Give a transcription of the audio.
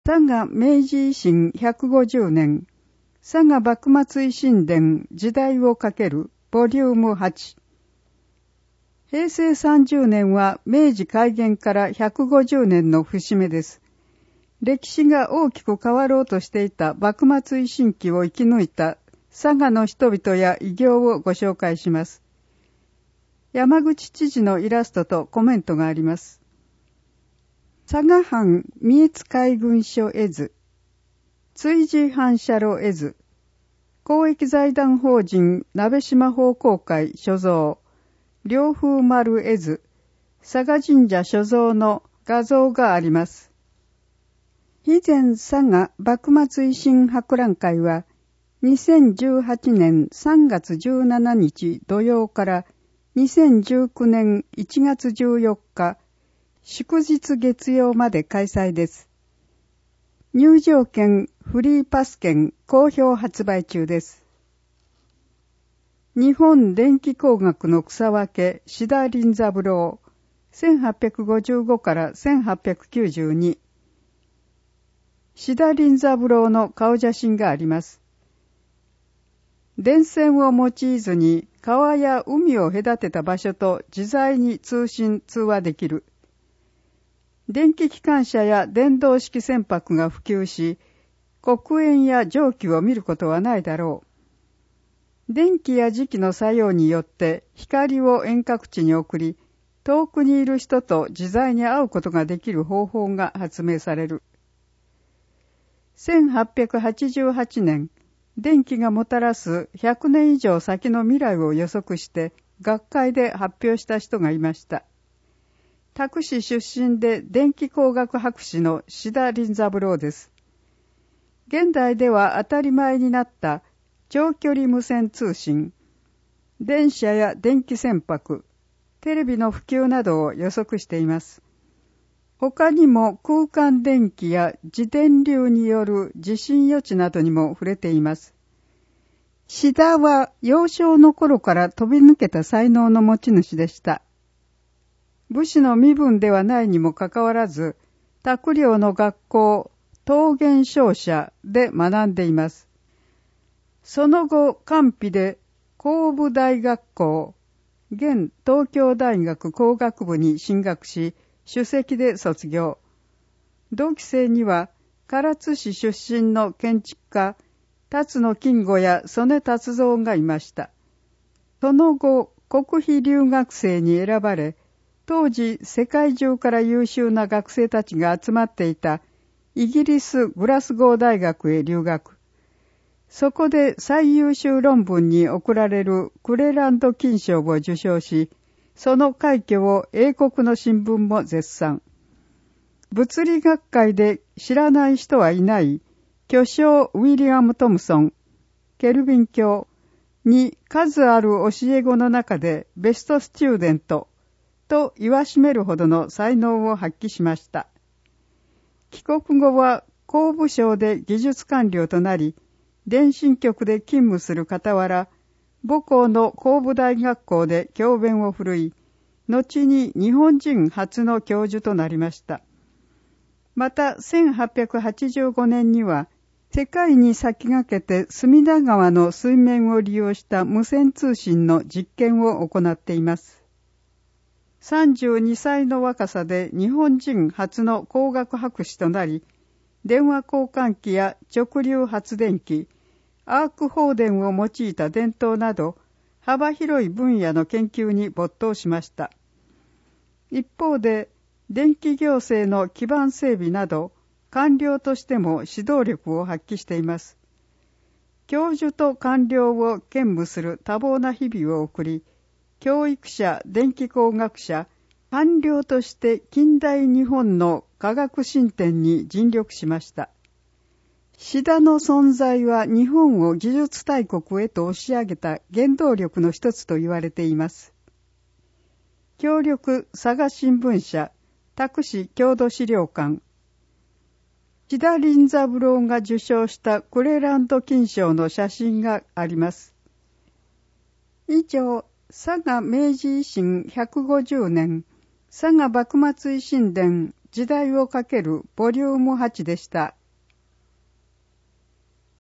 佐賀明治維新150年、佐賀幕末維新伝時代をかけるボリューム8。平成30年は明治開元から150年の節目です。歴史が大きく変わろうとしていた幕末維新期を生き抜いた佐賀の人々や偉業をご紹介します。山口知事のイラストとコメントがあります。佐賀藩三重津海軍所絵図、追事反射炉絵図、公益財団法人鍋島奉公会所蔵、両風丸絵図、佐賀神社所蔵の画像があります。以前佐賀幕末維新博覧会は2018年3月17日土曜から2019年1月14日祝日月曜まで開催です。入場券、フリーパス券好評発売中です。日本電気工学の草分け志田林三郎1855から1892、志田林三郎の顔写真があります。電線を用いずに川や海を隔てた場所と自在に通信通話できる。電気機関車や電動式船舶が普及し、黒煙や蒸気を見ることはないだろう。電気や磁気の作用によって光を遠隔地に送り、遠くにいる人と自在に会うことができる方法が発明される。1888年、電気がもたらす100年以上先の未来を予測して学会で発表した人がいました。多久市出身で電気工学博士の志田林三郎です。現代では当たり前になった長距離無線通信、電車や電気船舶、テレビの普及などを予測しています。他にも空間電気や自電流による地震予知などにも触れています。志田は幼少の頃から飛び抜けた才能の持ち主でした。武士の身分ではないにもかかわらず、託領の学校、桃源商社で学んでいます。その後、官費で工部大学校、現東京大学工学部に進学し、首席で卒業。同期生には、唐津市出身の建築家、辰野金吾や曽根達三がいました。その後、国費留学生に選ばれ、当時世界中から優秀な学生たちが集まっていたイギリスグラスゴー大学へ留学。そこで最優秀論文に贈られるクレランド金賞を受賞し、その快挙を英国の新聞も絶賛。物理学会で知らない人はいない巨匠ウィリアム・トムソン、ケルビン教に数ある教え子の中でベストスチューデントと言わしめるほどの才能を発揮しました。帰国後は工部省で技術官僚となり、電信局で勤務する傍ら、母校の工部大学校で教鞭を振るい、後に日本人初の教授となりました。また1885年には、世界に先駆けて隅田川の水面を利用した無線通信の実験を行っています。32歳の若さで日本人初の工学博士となり、電話交換機や直流発電機、アーク放電を用いた電灯など、幅広い分野の研究に没頭しました。一方で、電気行政の基盤整備など、官僚としても指導力を発揮しています。教授と官僚を兼務する多忙な日々を送り、教育者、電気工学者、官僚として近代日本の科学進展に尽力しました。志田の存在は日本を技術大国へと押し上げた原動力の一つと言われています。協力佐賀新聞社、多久市郷土資料館。志田林三郎が受賞したクレランド金賞の写真があります。以上、佐賀明治維新150年、佐賀幕末維新伝時代をかけるボリューム8でした。